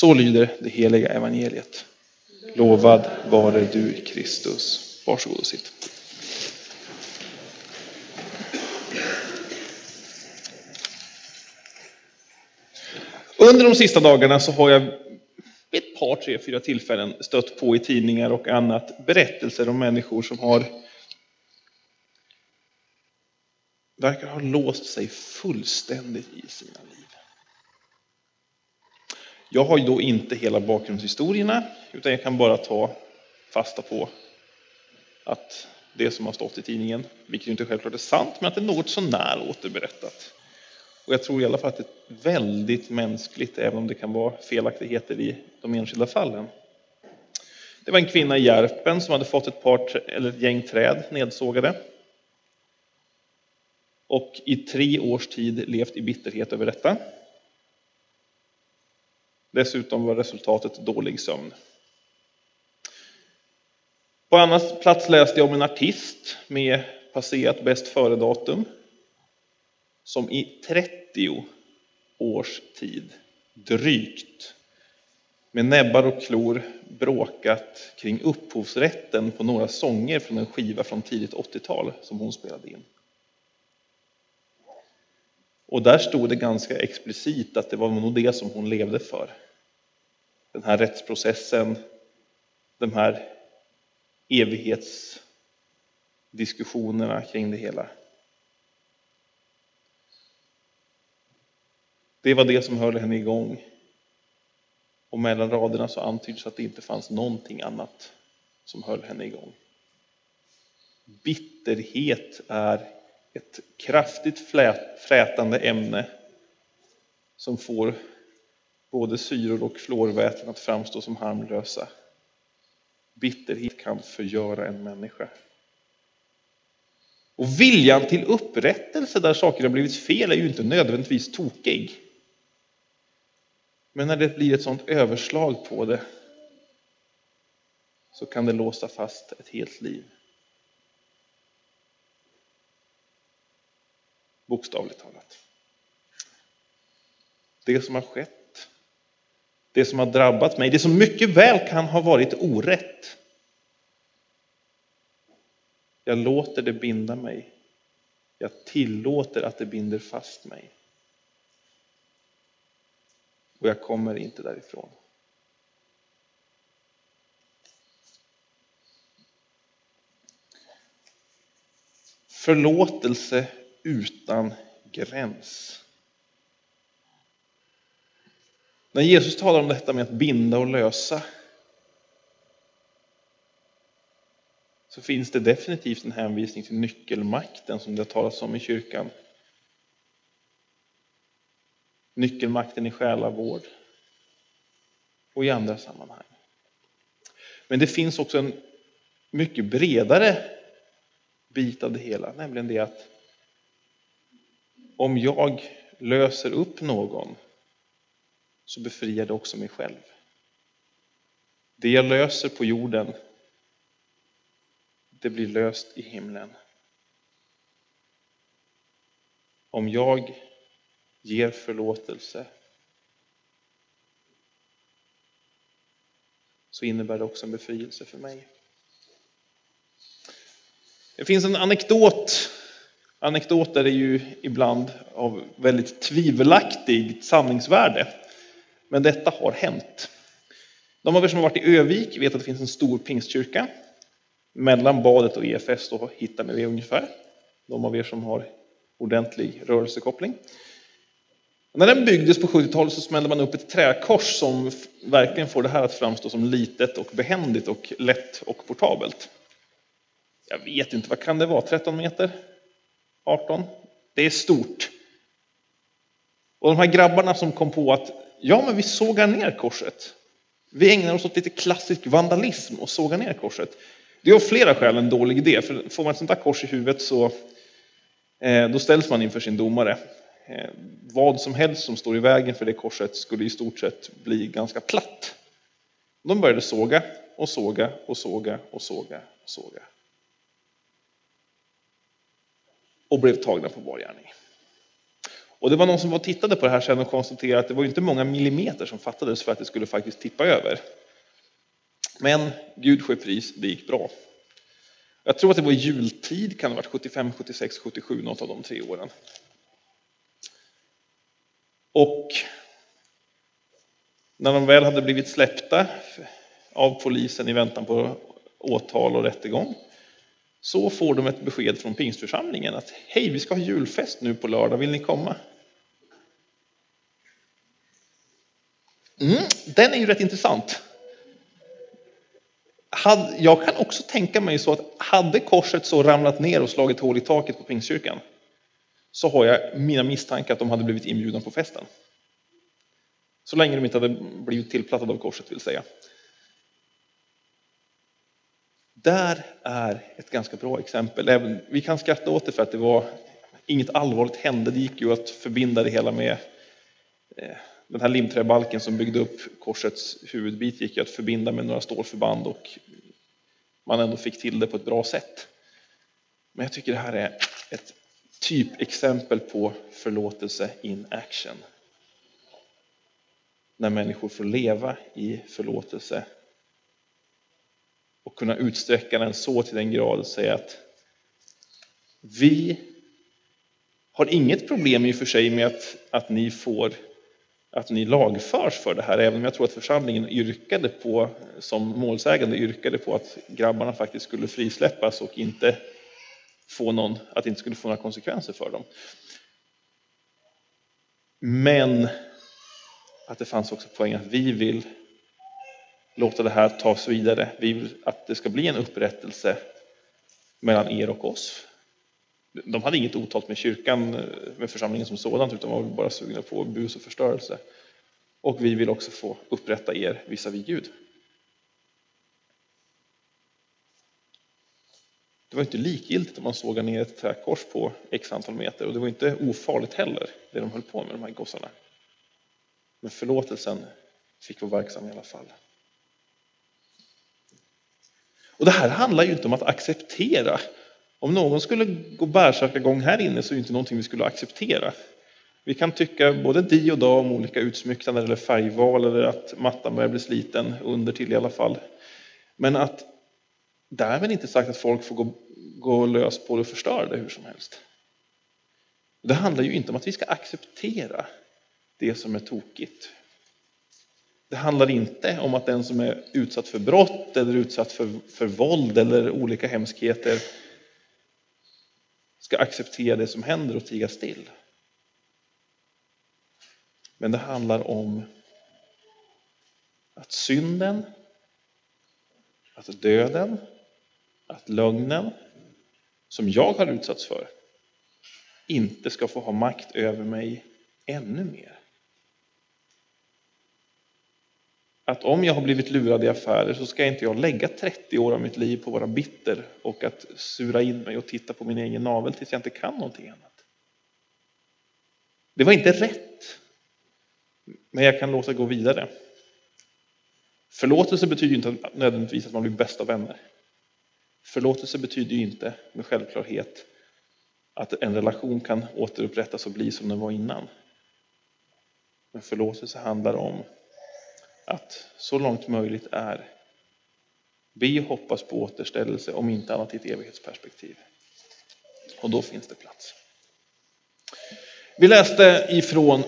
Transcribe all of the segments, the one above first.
Så lyder det heliga evangeliet. Lovad vare du, Kristus. Varsågod och sitt. Under de sista dagarna så har jag vid ett par, 3, 4 tillfällen stött på i tidningar och annat berättelser om människor som verkar ha låst sig fullständigt i sina liv. Jag har ju då inte hela bakgrundshistorierna, utan jag kan bara ta fasta på att det som har stått i tidningen, vilket inte självklart är sant, men att det är något så när återberättat. Och jag tror i alla fall att det är väldigt mänskligt, även om det kan vara felaktigheter i de enskilda fallen. Det var en kvinna i Järpen som hade fått ett gäng träd nedsågade. Och i 3 års tid levt i bitterhet över detta. Dessutom var resultatet dålig sömn. På annan plats läste jag om en artist med passerat bäst före-datum som i 30 års tid drygt med näbbar och klor bråkat kring upphovsrätten på några sånger från en skiva från tidigt 80-tal som hon spelade in. Och där stod det ganska explicit att det var nog det som hon levde för. Den här rättsprocessen, de här evighetsdiskussionerna kring det hela. Det var det som höll henne igång. Och mellan raderna så antyds att det inte fanns någonting annat som höll henne igång. Bitterhet är ett kraftigt frätande ämne som får både syror och fluorväten att framstå som harmlösa. Bitterhet kan förgöra en människa. Och viljan till upprättelse där saker har blivit fel är ju inte nödvändigtvis tokig. Men när det blir ett sådant överslag på det så kan det låsa fast ett helt liv. Bokstavligt talat. Det som har skett, det som har drabbat mig, det som mycket väl kan ha varit orätt. Jag låter det binda mig. Jag tillåter att det binder fast mig. Och jag kommer inte därifrån. Förlåtelse utan gräns. När Jesus talar om detta med att binda och lösa så finns det definitivt en hänvisning till nyckelmakten som det talas om i kyrkan. Nyckelmakten i själavård och i andra sammanhang. Men det finns också en mycket bredare bit av det hela, nämligen det att om jag löser upp någon så befriar det också mig själv. Det jag löser på jorden, det blir löst i himlen. Om jag ger förlåtelse så innebär det också en befrielse för mig. Det finns en anekdot. Anekdoter är ju ibland av väldigt tvivelaktigt sanningsvärde. Men detta har hänt. De av er som har varit i Övik vet att det finns en stor pingstkyrka. Mellan badet och EFS då hittar ni det ungefär. De av er som har ordentlig rörelsekoppling. När den byggdes på 70-talet så smällde man upp ett träkors som verkligen får det här att framstå som litet och behändigt och lätt och portabelt. Jag vet inte, vad kan det vara? 13 meter? 18? Det är stort. Och de här grabbarna som kom på att men vi sågar ner korset. Vi ägnar oss åt lite klassisk vandalism och sågar ner korset. Det är av flera skäl en dålig idé. För får man ett sånt där kors i huvudet så då ställs man inför sin domare. Vad som helst som står i vägen för det korset skulle i stort sett bli ganska platt. De började såga och såga och såga och såga och såga. Och blev tagna på bar gärning. Och det var någon som var och tittade på det här sen och konstaterade att det var inte många millimeter som fattades för att det skulle faktiskt tippa över. Men Gud ske pris, det gick bra. Jag tror att det var jultid, kan det ha varit 75, 76, 77, något av de 3 åren. Och när de väl hade blivit släppta av polisen i väntan på åtal och rättegång, så får de ett besked från pingstförsamlingen att hej, vi ska ha julfest nu på lördag, vill ni komma? Den är ju rätt intressant. Jag kan också tänka mig så att hade korset så ramlat ner och slagit hål i taket på pingstkyrkan, så har jag mina misstankar att de hade blivit inbjudna på festen. Så länge de inte hade blivit tillplattade av korset, vill säga. Där är ett ganska bra exempel. Vi kan skratta åt det för att det var inget allvarligt hände. Det gick ju att förbinda det hela med den här limträbalken som byggde upp korsets huvudbit, gick ju att förbinda med några stålförband och man ändå fick till det på ett bra sätt. Men jag tycker det här är ett typexempel på förlåtelse in action. När människor får leva i förlåtelse och kunna utsträcka den så till den grad och säga att vi har inget problem i och för sig med att ni lagförs för det här, även om jag tror att församlingen yrkade på, som målsägande yrkade på att grabbarna faktiskt skulle frisläppas och att det inte skulle få några konsekvenser för dem. Men att det fanns också poäng att vi vill låta det här tas vidare. Vi vill att det ska bli en upprättelse mellan er och oss. De hade inget otalt med kyrkan, med församlingen som sådant, utan var bara sugna på bus och förstörelse. Och vi vill också få upprätta er visavi Gud. Det var inte likgiltigt om man såg ner ett träkors på x antal meter. Och det var inte ofarligt heller, det de höll på med, de här gossarna. Men förlåtelsen fick vara verksam i alla fall. Och det här handlar ju inte om att acceptera. Om någon skulle gå bärsärkagång här inne, så är det inte någonting vi skulle acceptera. Vi kan tycka både di och da om olika utsmycknader eller färgval, eller att mattan börjar bli sliten under till i alla fall. Men att därmed inte sagt att folk får gå lös på det och förstöra det hur som helst. Det handlar ju inte om att vi ska acceptera det som är tokigt. Det handlar inte om att den som är utsatt för brott eller utsatt för våld eller olika hemskheter ska acceptera det som händer och tiga still. Men det handlar om att synden, att döden, att lögnen som jag har utsatts för inte ska få ha makt över mig ännu mer. Att om jag har blivit lurad i affärer, så ska inte jag lägga 30 år av mitt liv på att vara bitter och att sura in mig och titta på min egen navel tills jag inte kan någonting annat. Det var inte rätt, men jag kan låta gå vidare. Förlåtelse betyder inte nödvändigtvis att man blir bästa vänner. Förlåtelse betyder ju inte med självklarhet att en relation kan återupprättas och bli som den var innan. Men förlåtelse handlar om att så långt möjligt är be och hoppas på återställelse, om inte annat i ett evighetsperspektiv. Och då finns det plats. Vi läste ifrån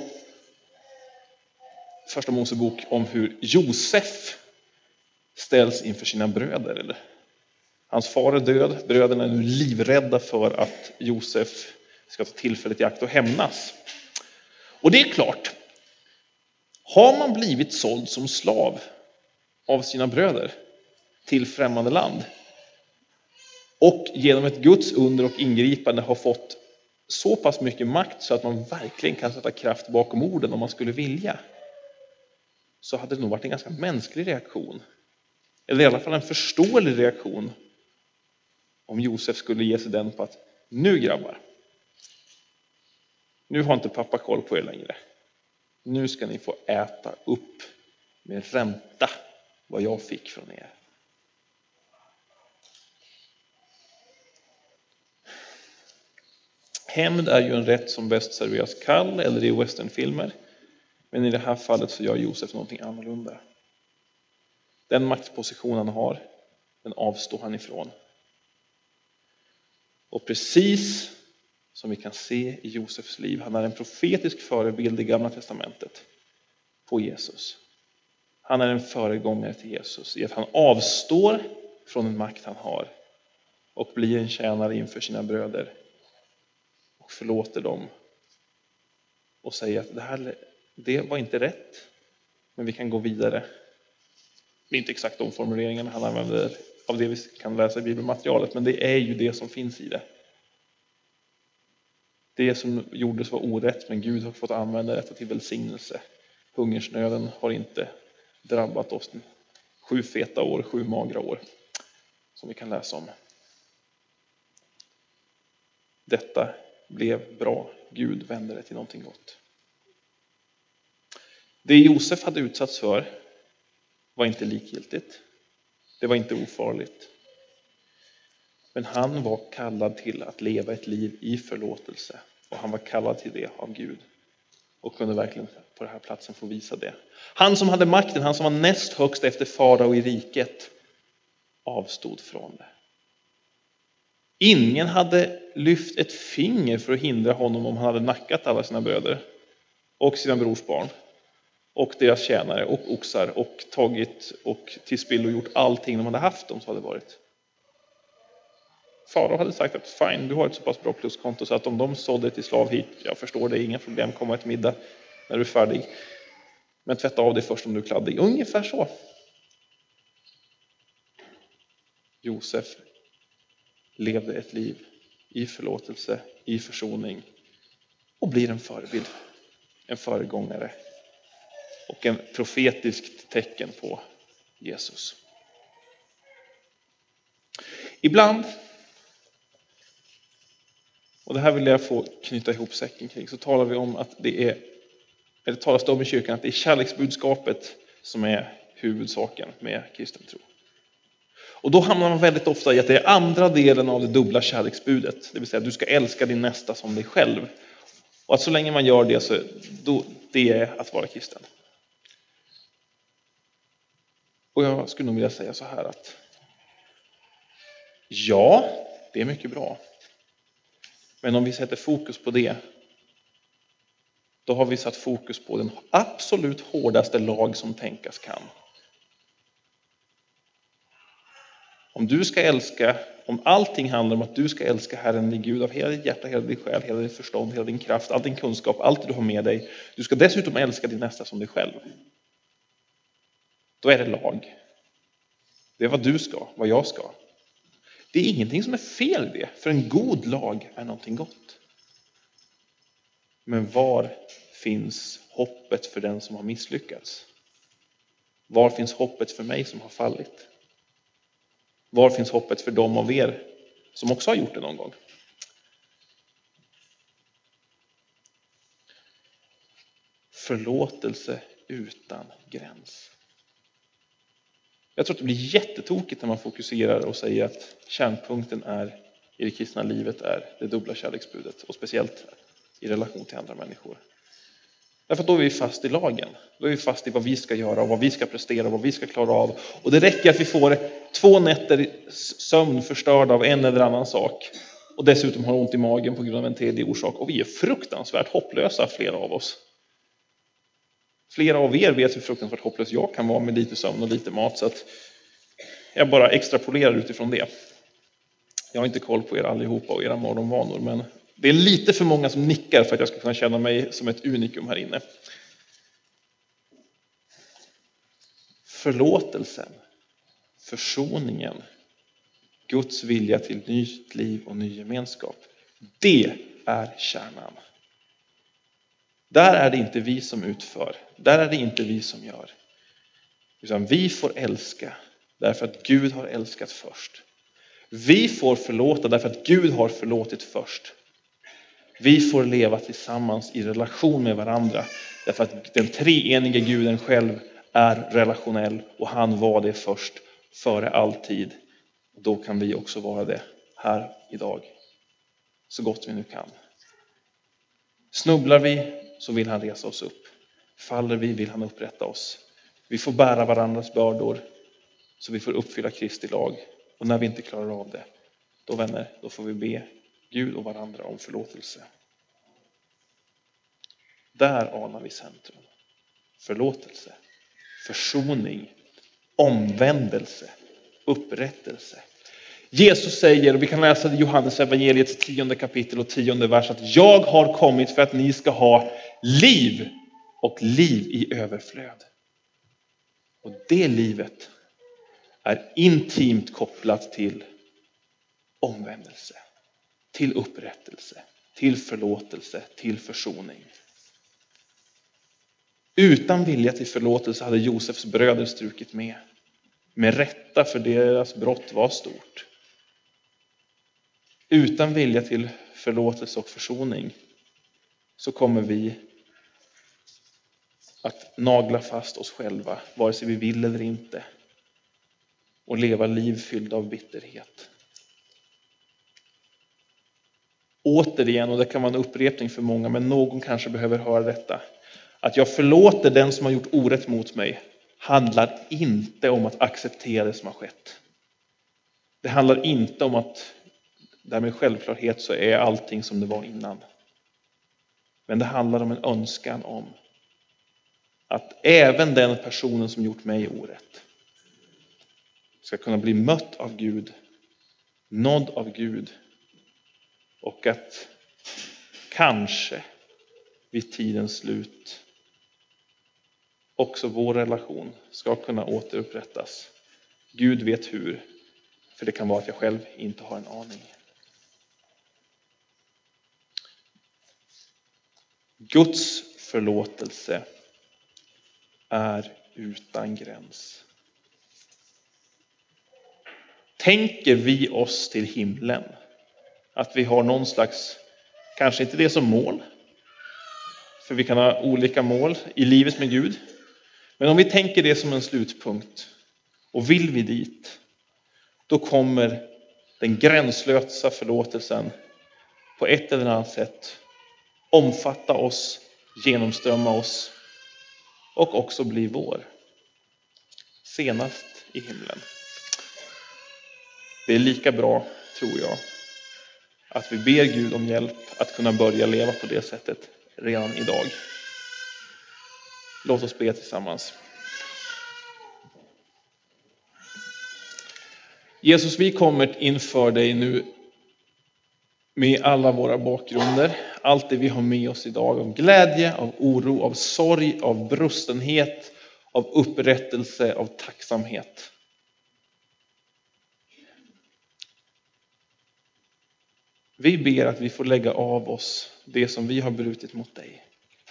Första Mosebok om hur Josef ställs inför sina bröder. Eller? Hans far är död, bröderna är nu livrädda för att Josef ska ta tillfället i akt och hämnas. Och det är klart, har man blivit såld som slav av sina bröder till främmande land och genom ett Guds under och ingripande har fått så pass mycket makt så att man verkligen kan sätta kraft bakom orden om man skulle vilja, så hade det nog varit en ganska mänsklig reaktion. Eller i alla fall en förståelig reaktion om Josef skulle ge sig den på att nu grabbar, nu har inte pappa koll på er längre. Nu ska ni få äta upp med ränta vad jag fick från er. Hämnd är ju en rätt som bäst serveras kall eller i westernfilmer. Men i det här fallet så gör Josef någonting annorlunda. Den maktposition han har, den avstår han ifrån. Och precis som vi kan se i Josefs liv, han är en profetisk förebild i Gamla testamentet på Jesus. Han är en föregångare till Jesus i att han avstår från den makt han har och blir en tjänare inför sina bröder och förlåter dem och säger att det var inte rätt, men vi kan gå vidare. Det är inte exakt de formuleringarna han använder av det vi kan läsa i bibelmaterialet, men det är ju det som finns i det. Det som gjordes var orätt, men Gud har fått använda detta till välsignelse. Hungersnöden har inte drabbat oss. 7 feta år, 7 magra år, som vi kan läsa om. Detta blev bra. Gud vände det till någonting gott. Det Josef hade utsatts för var inte likgiltigt. Det var inte ofarligt. Men han var kallad till att leva ett liv i förlåtelse. Och han var kallad till det av Gud. Och kunde verkligen på den här platsen få visa det. Han som hade makten, han som var näst högst efter farao i riket, avstod från det. Ingen hade lyft ett finger för att hindra honom om han hade nackat alla sina bröder. Och sina brors barn. Och deras tjänare och oxar. Och tagit och till spill och gjort allting de hade haft om så hade varit. Farao hade sagt att fine, du har ett så pass bra pluskonto så att om de sålde till slav hit, jag förstår det, inga problem, komma ett middag när du är färdig. Men tvätta av dig först om du är kladdig. Ungefär så. Josef levde ett liv i förlåtelse, i försoning och blir en förebild, en föregångare och en profetiskt tecken på Jesus. Ibland, och det här vill jag få knyta ihop säcken kring, så talar vi om att talas det om i kyrkan att det är kärleksbudskapet som är huvudsaken med kristen tro. Och då hamnar man väldigt ofta i att det är andra delen av det dubbla kärleksbudet. Det vill säga att du ska älska din nästa som dig själv. Och att så länge man gör det så det är att vara kristen. Och jag skulle nog vilja säga så här att ja, det är mycket bra. Men om vi sätter fokus på det, då har vi satt fokus på den absolut hårdaste lag som tänkas kan. Om allting handlar om att du ska älska Herren din Gud av hela ditt hjärta, hela din själ, hela ditt förstånd, hela din kraft, all din kunskap, allt du har med dig. Du ska dessutom älska din nästa som dig själv. Då är det lag. Det är vad du ska, vad jag ska. Det är ingenting som är fel i det, för en god lag är någonting gott. Men var finns hoppet för den som har misslyckats? Var finns hoppet för mig som har fallit? Var finns hoppet för dem av er som också har gjort det någon gång? Förlåtelse utan gräns. Jag tror att det blir jättetokigt när man fokuserar och säger att kärnpunkten i det kristna livet är det dubbla kärleksbudet. Och speciellt i relation till andra människor. Därför att då är vi fast i lagen. Då är vi fast i vad vi ska göra och vad vi ska prestera och vad vi ska klara av. Och det räcker att vi får 2 nätter sömn förstörd av en eller annan sak. Och dessutom har ont i magen på grund av en tredje orsak. Och vi är fruktansvärt hopplösa, flera av oss. Flera av er vet hur fruktansvärt hopplös jag kan vara med lite sömn och lite mat. Så att jag bara extrapolerar utifrån det. Jag har inte koll på er allihopa och era morgonvanor. Men det är lite för många som nickar för att jag ska kunna känna mig som ett unikum här inne. Förlåtelsen, försoningen, Guds vilja till nytt liv och ny gemenskap. Det är kärnan. Där är det inte vi som utför. Där är det inte vi som gör. Utan vi får älska därför att Gud har älskat först. Vi får förlåta därför att Gud har förlåtit först. Vi får leva tillsammans i relation med varandra därför att den treenige Guden själv är relationell och han var det först före all tid. Då kan vi också vara det här idag. Så gott vi nu kan. Snubblar vi så vill han resa oss upp. Faller vi vill han upprätta oss. Vi får bära varandras bördor så vi får uppfylla Kristi lag. Och när vi inte klarar av det, då vänner, då får vi be Gud och varandra om förlåtelse. Där anar vi centrum. Förlåtelse, försoning, omvändelse, upprättelse. Jesus säger, och vi kan läsa i Johannes evangeliets 10 kapitel och 10 vers, att jag har kommit för att ni ska ha liv och liv i överflöd. Och det livet är intimt kopplat till omvändelse, till upprättelse, till förlåtelse, till försoning. Utan vilja till förlåtelse hade Josefs bröder strukit med rätta, för deras brott var stort. Utan vilja till förlåtelse och försoning så kommer vi att nagla fast oss själva, vare sig vi vill eller inte, och leva liv fyllda av bitterhet. Återigen, och det kan vara en upprepning för många, men någon kanske behöver höra detta. Att jag förlåter den som har gjort orätt mot mig handlar inte om att acceptera det som har skett. Det handlar inte om att därmed självklarhet så är allting som det var innan. Men det handlar om en önskan om att även den personen som gjort mig orätt ska kunna bli mött av Gud, nådd av Gud, och att kanske vid tidens slut också vår relation ska kunna återupprättas. Gud vet hur, för det kan vara att jag själv inte har en aning. Guds förlåtelse är utan gräns. Tänker vi oss till himlen att vi har någon slags, kanske inte det som mål, för vi kan ha olika mål i livet med Gud, men om vi tänker det som en slutpunkt och vill vi dit, då kommer den gränslösa förlåtelsen på ett eller annat sätt omfatta oss, genomströmma oss och också bli vår. Senast i himlen. Det är lika bra, tror jag, att vi ber Gud om hjälp att kunna börja leva på det sättet redan idag. Låt oss be tillsammans. Jesus, vi kommer inför dig nu med alla våra bakgrunder, allt det vi har med oss idag, av glädje, av oro, av sorg, av brustenhet, av upprättelse, av tacksamhet. Vi ber att vi får lägga av oss det som vi har brutit mot dig.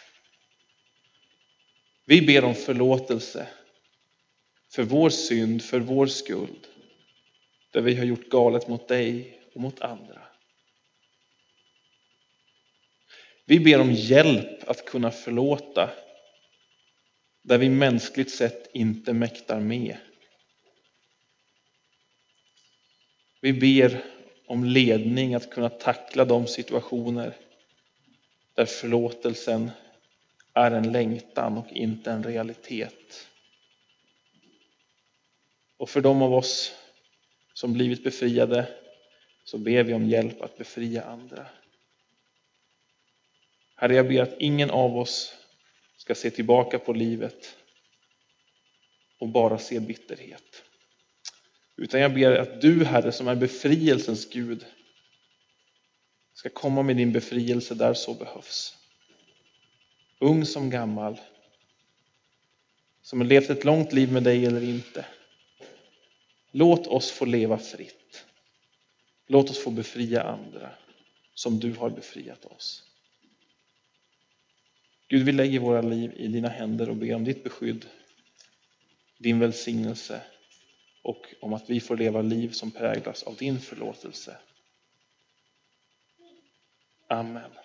Vi ber om förlåtelse för vår synd, för vår skuld, där vi har gjort galet mot dig och mot andra. Vi ber om hjälp att kunna förlåta där vi mänskligt sett inte mäktar med. Vi ber om ledning att kunna tackla de situationer där förlåtelsen är en längtan och inte en realitet. Och för de av oss som blivit befriade så ber vi om hjälp att befria andra. Herre, jag ber att ingen av oss ska se tillbaka på livet och bara se bitterhet. Utan jag ber att du, Herre, som är befrielsens Gud, ska komma med din befrielse där så behövs. Ung som gammal, som har levt ett långt liv med dig eller inte. Låt oss få leva fritt. Låt oss få befria andra som du har befriat oss. Gud, vi lägger våra liv i dina händer och ber om ditt beskydd, din välsignelse och om att vi får leva liv som präglas av din förlåtelse. Amen.